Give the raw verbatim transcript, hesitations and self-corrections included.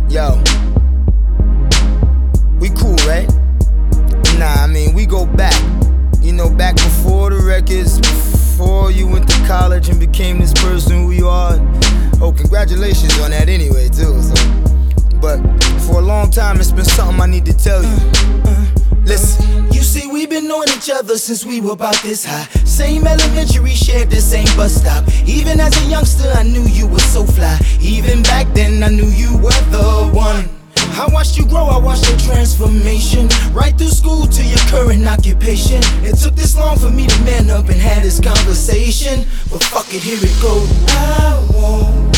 Yo, we cool, right? Nah, I mean, we go back. You know, back before the records, before you went to college and became this person who you are. Oh, congratulations on that anyway, too. So. But for a long time, it's been something I need to tell you. Listen. You see, we've been knowing each other since we were about this high. Same elementary, shared the same bus stop. Even as a youngster, I knew you were so fly. Even back then, I knew you were the one. I watched you grow, I watched your transformation, right through school to your current occupation. It took this long for me to man up and have this conversation, but fuck it, here it goes. I won't